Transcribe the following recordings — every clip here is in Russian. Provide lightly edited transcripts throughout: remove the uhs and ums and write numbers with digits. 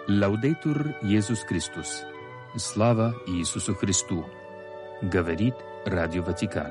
Лаудейтур Иисус Христос. Слава Иисусу Христу. Говорит Радио Ватикан.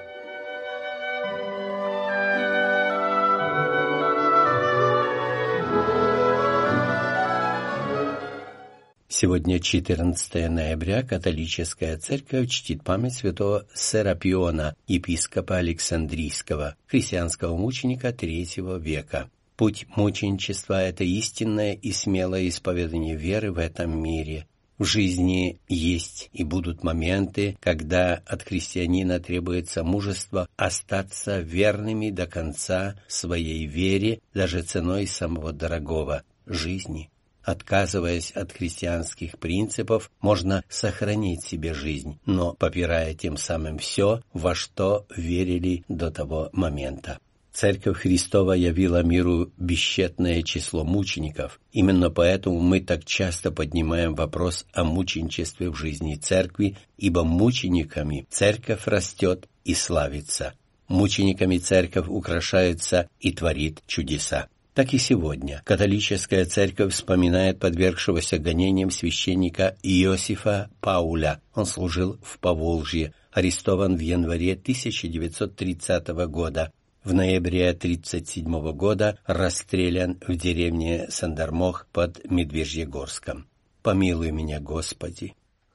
Сегодня 14 ноября католическая церковь чтит память святого Серапиона, епископа Александрийского, христианского мученика III века. Путь мученичества – это истинное и смелое исповедание веры в этом мире. В жизни есть и будут моменты, когда от христианина требуется мужество остаться верными до конца своей вере, даже ценой самого дорогого – жизни. Отказываясь от христианских принципов, можно сохранить себе жизнь, но попирая тем самым все, во что верили до того момента. Церковь Христова явила миру бесчетное число мучеников. Именно поэтому мы так часто поднимаем вопрос о мученичестве в жизни Церкви, ибо мучениками Церковь растет и славится. Мучениками Церковь украшается и творит чудеса. Так и сегодня католическая церковь вспоминает подвергшегося гонениям священника Иосифа Пауля. Он служил в Поволжье, арестован в январе 1930 года. В ноябре 1937 года расстрелян в деревне Сандармох под Медвежьегорском. Помилуй меня, Господи.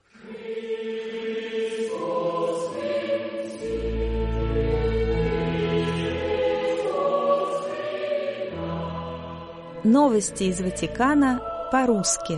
Новости из Ватикана по-русски.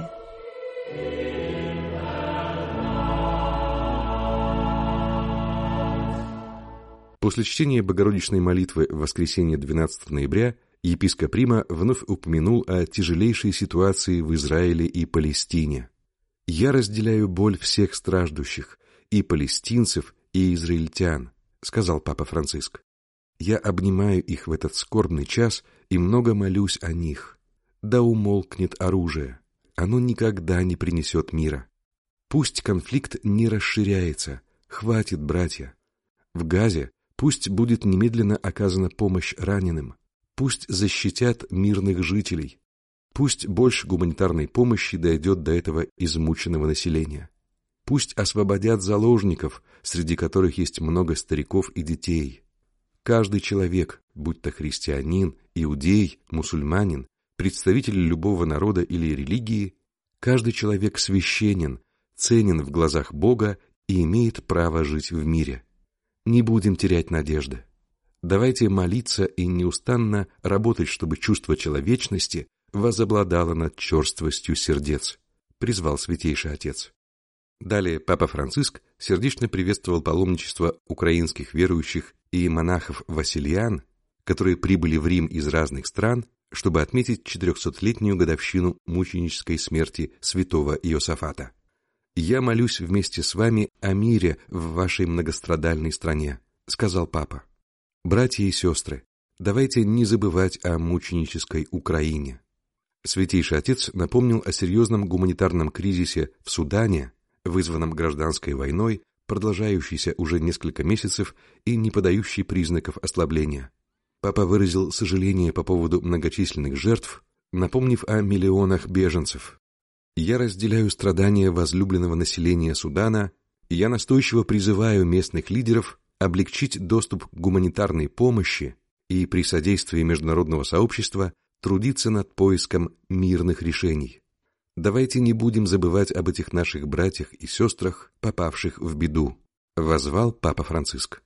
После чтения Богородичной молитвы в воскресенье 12 ноября епископ Рима вновь упомянул о тяжелейшей ситуации в Израиле и Палестине. «Я разделяю боль всех страждущих, и палестинцев, и израильтян», — сказал Папа Франциск. «Я обнимаю их в этот скорбный час и много молюсь о них. Да умолкнет оружие, оно никогда не принесет мира. Пусть конфликт не расширяется, хватит, братья. В Газе пусть будет немедленно оказана помощь раненым, пусть защитят мирных жителей, пусть больше гуманитарной помощи дойдет до этого измученного населения. Пусть освободят заложников, среди которых есть много стариков и детей. Каждый человек, будь то христианин, иудей, мусульманин, представитель любого народа или религии, каждый человек священен, ценен в глазах Бога и имеет право жить в мире. Не будем терять надежды. Давайте молиться и неустанно работать, чтобы чувство человечности возобладало над черствостью сердец, призвал Святейший Отец. Далее Папа Франциск сердечно приветствовал паломничество украинских верующих и монахов-васильян, которые прибыли в Рим из разных стран, чтобы отметить 400-летнюю годовщину мученической смерти святого Иосафата. «Я молюсь вместе с вами о мире в вашей многострадальной стране», — сказал Папа. «Братья и сестры, давайте не забывать о мученической Украине». Святейший Отец напомнил о серьезном гуманитарном кризисе в Судане, вызванном гражданской войной, продолжающейся уже несколько месяцев и не подающей признаков ослабления. Папа выразил сожаление по поводу многочисленных жертв, напомнив о миллионах беженцев. «Я разделяю страдания возлюбленного населения Судана, и я настойчиво призываю местных лидеров облегчить доступ к гуманитарной помощи и при содействии международного сообщества трудиться над поиском мирных решений. Давайте не будем забывать об этих наших братьях и сестрах, попавших в беду», — воззвал Папа Франциск.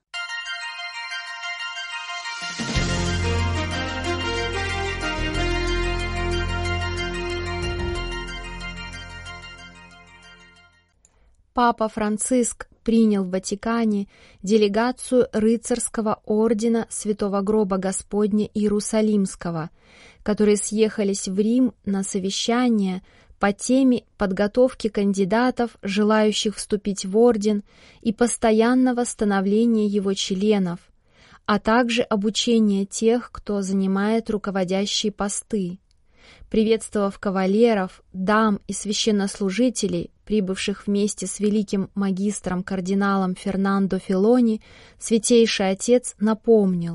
Папа Франциск принял в Ватикане делегацию рыцарского ордена Святого Гроба Господня Иерусалимского, которые съехались в Рим на совещание по теме подготовки кандидатов, желающих вступить в орден, и постоянного становления его членов, а также обучения тех, кто занимает руководящие посты. Приветствовав кавалеров, дам и священнослужителей, прибывших вместе с великим магистром-кардиналом Фернандо Филони, Святейший Отец напомнил,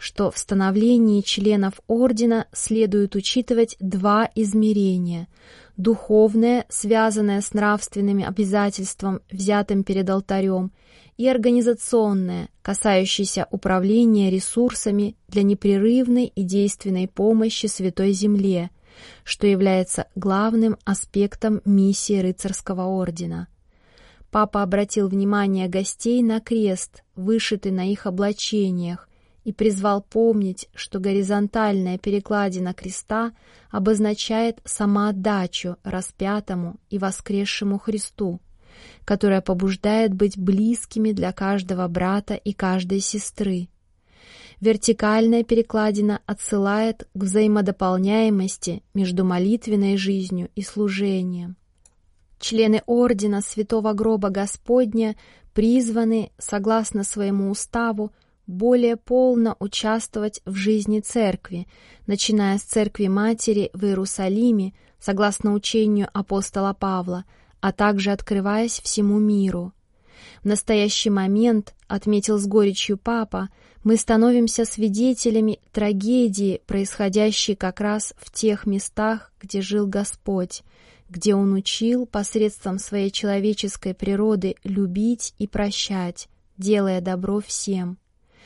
что в становлении членов ордена следует учитывать два измерения: духовное, связанное с нравственным обязательством, взятым перед алтарем, и организационное, касающееся управления ресурсами для непрерывной и действенной помощи Святой Земле, что является главным аспектом миссии рыцарского ордена. Папа обратил внимание гостей на крест, вышитый на их облачениях, и призвал помнить, что горизонтальная перекладина креста обозначает самоотдачу распятому и воскресшему Христу, которая побуждает быть близкими для каждого брата и каждой сестры. Вертикальная перекладина отсылает к взаимодополняемости между молитвенной жизнью и служением. Члены ордена Святого Гроба Господня призваны, согласно своему уставу, более полно участвовать в жизни Церкви, начиная с Церкви Матери в Иерусалиме, согласно учению апостола Павла, а также открываясь всему миру. В настоящий момент, отметил с горечью Папа, мы становимся свидетелями трагедии, происходящей как раз в тех местах, где жил Господь, где Он учил посредством своей человеческой природы любить и прощать, делая добро всем.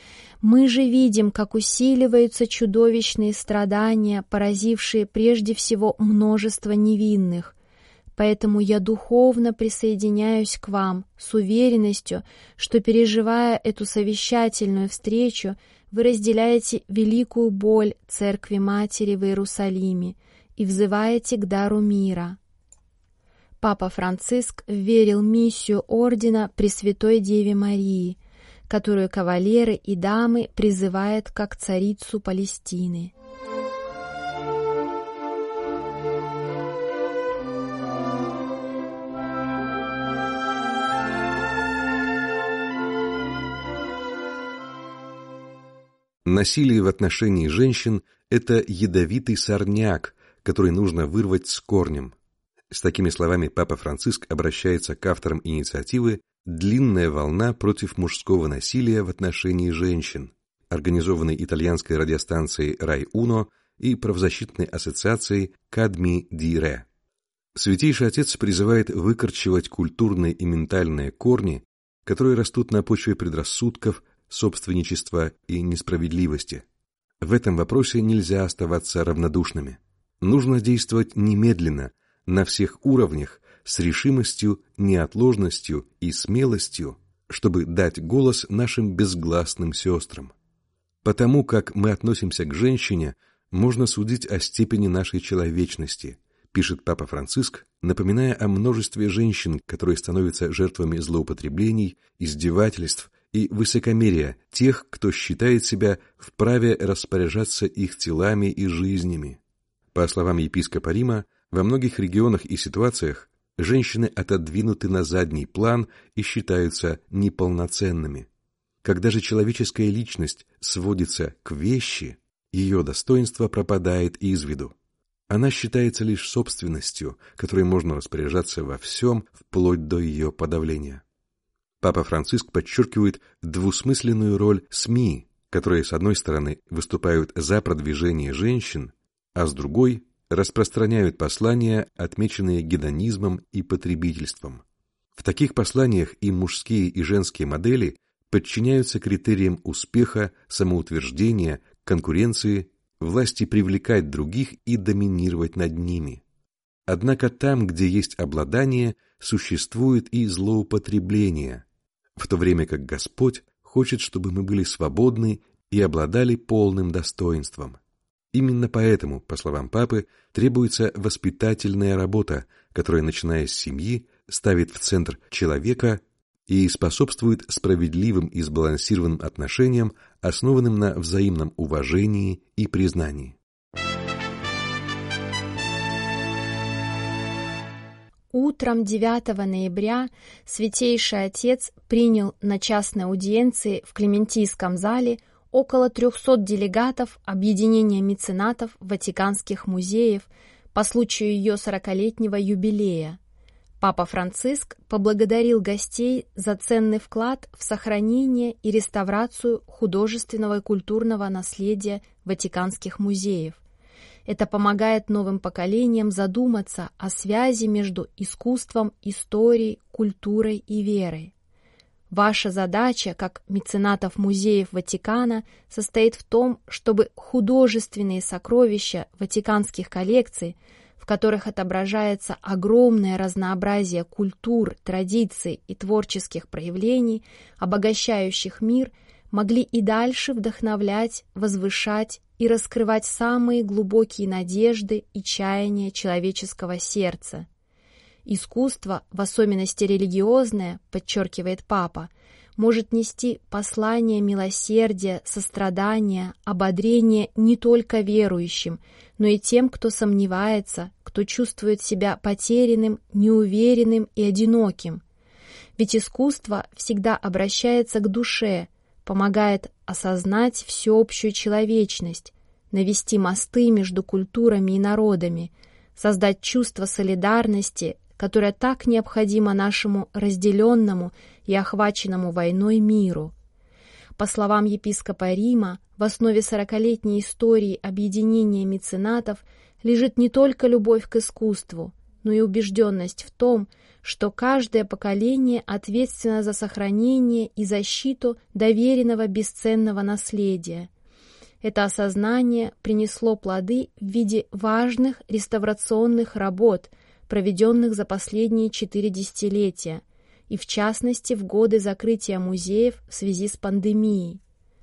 Мы же видим, как усиливаются чудовищные страдания, поразившие прежде всего множество невинных. Поэтому я духовно присоединяюсь к вам с уверенностью, что, переживая эту совещательную встречу, вы разделяете великую боль Церкви Матери в Иерусалиме и взываете к дару мира. Папа Франциск верил миссию ордена Пресвятой Деве Марии, которую кавалеры и дамы призывают как царицу Палестины. Насилие в отношении женщин – это ядовитый сорняк, который нужно вырвать с корнем. С такими словами Папа Франциск обращается к авторам инициативы «Длинная волна против мужского насилия в отношении женщин», организованной итальянской радиостанцией «Рай Уно» и правозащитной ассоциацией «Кадми ди Ре». Святейший Отец призывает выкорчевать культурные и ментальные корни, которые растут на почве предрассудков, собственничества и несправедливости. В этом вопросе нельзя оставаться равнодушными. Нужно действовать немедленно, на всех уровнях, с решимостью, неотложностью и смелостью, чтобы дать голос нашим безгласным сестрам. Потому как мы относимся к женщине, можно судить о степени нашей человечности, пишет Папа Франциск, напоминая о множестве женщин, которые становятся жертвами злоупотреблений, издевательств и высокомерия тех, кто считает себя вправе распоряжаться их телами и жизнями. По словам епископа Рима, во многих регионах и ситуациях женщины отодвинуты на задний план и считаются неполноценными. Когда же человеческая личность сводится к вещи, ее достоинство пропадает из виду. Она считается лишь собственностью, которой можно распоряжаться во всем, вплоть до ее подавления. Папа Франциск подчеркивает двусмысленную роль СМИ, которые, с одной стороны, выступают за продвижение женщин, а с другой распространяют послания, отмеченные гедонизмом и потребительством. В таких посланиях и мужские, и женские модели подчиняются критериям успеха, самоутверждения, конкуренции, власти привлекать других и доминировать над ними. Однако там, где есть обладание, существует и злоупотребление, в то время как Господь хочет, чтобы мы были свободны и обладали полным достоинством. Именно поэтому, по словам Папы, требуется воспитательная работа, которая, начиная с семьи, ставит в центр человека и способствует справедливым и сбалансированным отношениям, основанным на взаимном уважении и признании. Утром 9 ноября Святейший Отец принял на частной аудиенции в Клементийском зале около 300 делегатов Объединения меценатов Ватиканских музеев по случаю ее 40-летнего юбилея. Папа Франциск поблагодарил гостей за ценный вклад в сохранение и реставрацию художественного и культурного наследия Ватиканских музеев. Это помогает новым поколениям задуматься о связи между искусством, историей, культурой и верой. Ваша задача, как меценатов музеев Ватикана, состоит в том, чтобы художественные сокровища ватиканских коллекций, в которых отображается огромное разнообразие культур, традиций и творческих проявлений, обогащающих мир, могли и дальше вдохновлять, возвышать и раскрывать самые глубокие надежды и чаяния человеческого сердца. Искусство, в особенности религиозное, подчеркивает папа, может нести послание милосердия, сострадания, ободрения не только верующим, но и тем, кто сомневается, кто чувствует себя потерянным, неуверенным и одиноким. Ведь искусство всегда обращается к душе, помогает осознать всеобщую человечность, навести мосты между культурами и народами, создать чувство солидарности, которое так необходимо нашему разделенному и охваченному войной миру. По словам епископа Рима, в основе 40-летней истории объединения меценатов лежит не только любовь к искусству, но и убежденность в том, что каждое поколение ответственно за сохранение и защиту доверенного бесценного наследия. Это осознание принесло плоды в виде важных реставрационных работ, проведенных за последние 4 десятилетия, и в частности в годы закрытия музеев в связи с пандемией.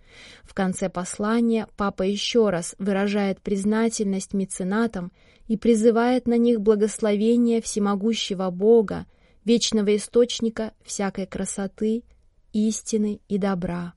В конце послания папа еще раз выражает признательность меценатам и призывает на них благословение всемогущего Бога, вечного источника всякой красоты, истины и добра.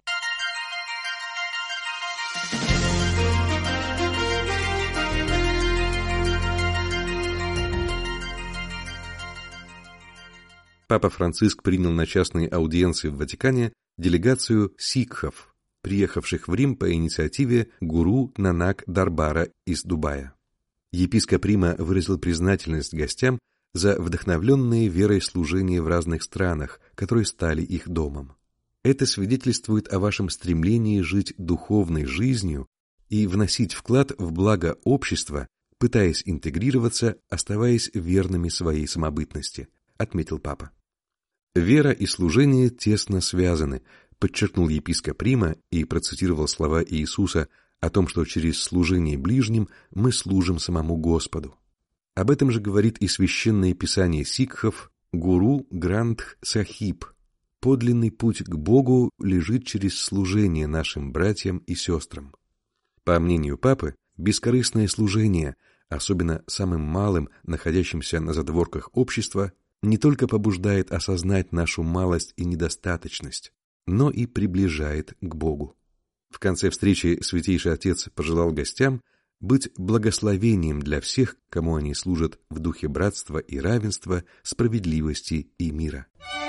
Папа Франциск принял на частной аудиенции в Ватикане делегацию сикхов, приехавших в Рим по инициативе гуру Нанак Дарбара из Дубая. Епископ Рима выразил признательность гостям за вдохновленные верой служения в разных странах, которые стали их домом. Это свидетельствует о вашем стремлении жить духовной жизнью и вносить вклад в благо общества, пытаясь интегрироваться, оставаясь верными своей самобытности, отметил папа. Вера и служение тесно связаны, подчеркнул епископ Рима и процитировал слова Иисуса о том, что через служение ближним мы служим самому Господу. Об этом же говорит и священное писание сикхов Гуру Грантх Сахиб. Подлинный путь к Богу лежит через служение нашим братьям и сестрам. По мнению папы, бескорыстное служение, особенно самым малым, находящимся на задворках общества, не только побуждает осознать нашу малость и недостаточность, но и приближает к Богу. В конце встречи Святейший Отец пожелал гостям быть благословением для всех, кому они служат в духе братства и равенства, справедливости и мира.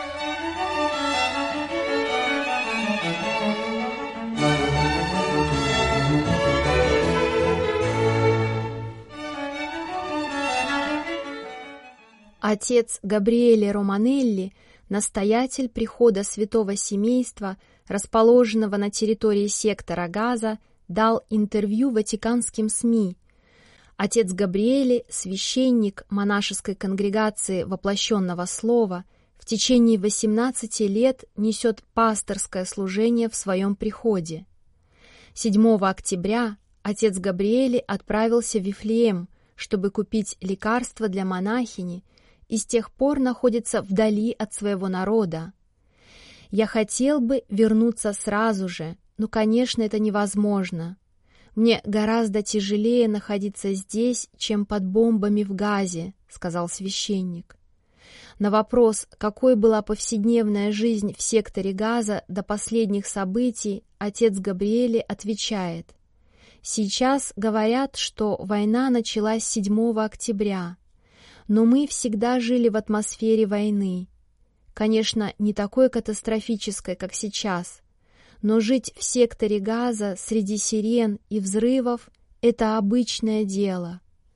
Отец Габриэле Романелли, настоятель прихода Святого Семейства, расположенного на территории сектора Газа, дал интервью ватиканским СМИ. Отец Габриэле, священник монашеской конгрегации Воплощенного Слова, в течение 18 лет несет пасторское служение в своем приходе. 7 октября отец Габриэле отправился в Вифлеем, чтобы купить лекарства для монахини, и с тех пор находится вдали от своего народа. «Я хотел бы вернуться сразу же, но, конечно, это невозможно. Мне гораздо тяжелее находиться здесь, чем под бомбами в Газе», — сказал священник. На вопрос, какой была повседневная жизнь в секторе Газа до последних событий, отец Габриэле отвечает: «Сейчас говорят, что война началась 7 октября. Но мы всегда жили в атмосфере войны. Конечно, не такой катастрофической, как сейчас, но жить в секторе Газа среди сирен и взрывов — это обычное дело.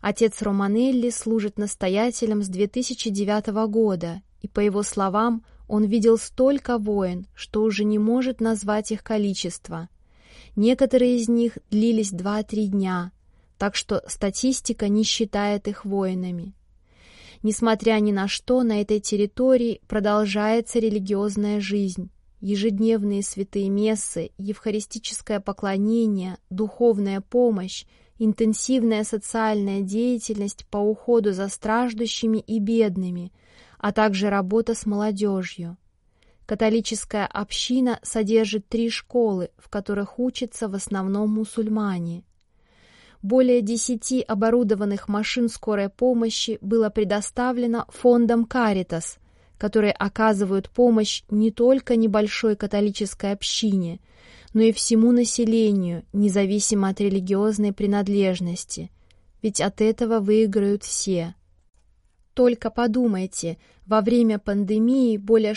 Отец Романелли служит настоятелем с 2009 года, и, по его словам, он видел столько войн, что уже не может назвать их количество. Некоторые из них длились 2-3 дня, так что статистика не считает их войнами. Несмотря ни на что, на этой территории продолжается религиозная жизнь. Ежедневные святые мессы, евхаристическое поклонение, духовная помощь, интенсивная социальная деятельность по уходу за страждущими и бедными, а также работа с молодежью. Католическая община содержит 3 школы, в которых учатся в основном мусульмане. Более 10 оборудованных машин скорой помощи было предоставлено фондом «Каритас», которые оказывают помощь не только небольшой католической общине, но и всему населению, независимо от религиозной принадлежности, ведь от этого выиграют все. Только подумайте, во время пандемии более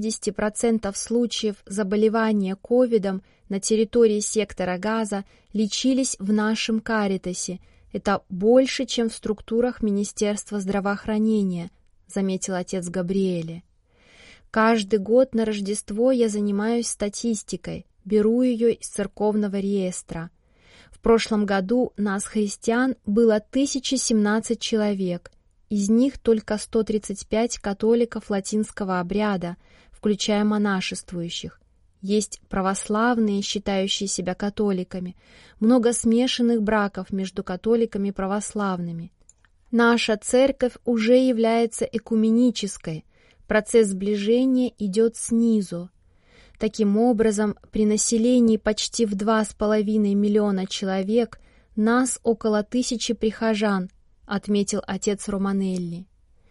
60% случаев заболевания ковидом на территории сектора Газа лечились в нашем Каритасе. Это больше, чем в структурах Министерства здравоохранения, заметил отец Габриэле. Каждый год на Рождество я занимаюсь статистикой, беру ее из церковного реестра. В прошлом году нас, христиан, было 1017 человек. Из них только 135 католиков латинского обряда, включая монашествующих. Есть православные, считающие себя католиками, много смешанных браков между католиками и православными. Наша церковь уже является экуменической, процесс сближения идет снизу. Таким образом, при населении почти в 2,5 миллиона человек нас около 1000 прихожан, отметил отец Романелли.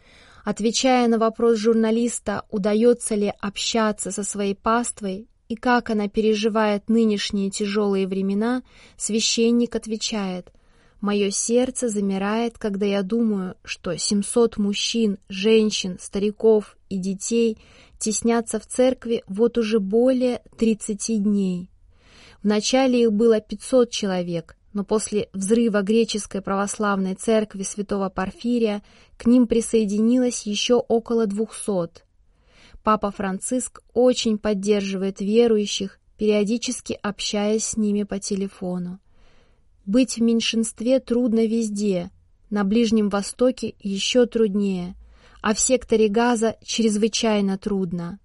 Отвечая на вопрос журналиста, удается ли общаться со своей паствой и как она переживает нынешние тяжелые времена, священник отвечает: «Мое сердце замирает, когда я думаю, что 700 мужчин, женщин, стариков и детей теснятся в церкви вот уже более 30 дней. Вначале их было 500 человек, но после взрыва греческой православной церкви святого Порфирия к ним присоединилось еще около 200. Папа Франциск очень поддерживает верующих, периодически общаясь с ними по телефону. Быть в меньшинстве трудно везде, на Ближнем Востоке еще труднее, а в секторе Газа чрезвычайно трудно.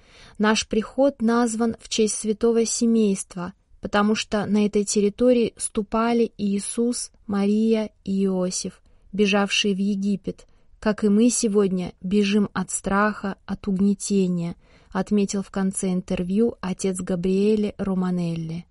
Наш приход назван в честь святого семейства, потому что на этой территории ступали Иисус, Мария и Иосиф, бежавшие в Египет, как и мы сегодня бежим от страха, от угнетения, отметил в конце интервью отец Габриэле Романелли.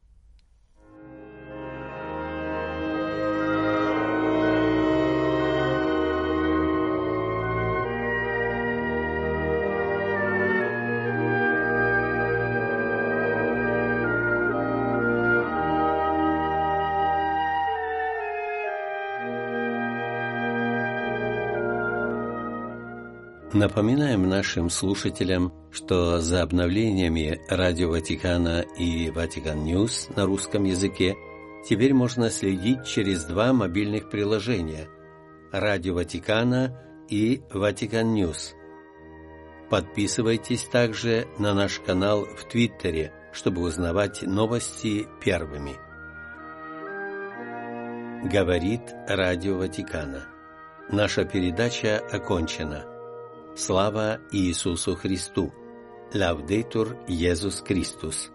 Напоминаем нашим слушателям, что за обновлениями Радио Ватикана и Ватикан Ньюс на русском языке теперь можно следить через 2 мобильных приложения – Радио Ватикана и Ватикан Ньюс. Подписывайтесь также на наш канал в Твиттере, чтобы узнавать новости первыми. Говорит Радио Ватикана. Наша передача окончена. Слава Иисусу Христу! Лаудетур Иисус Христос!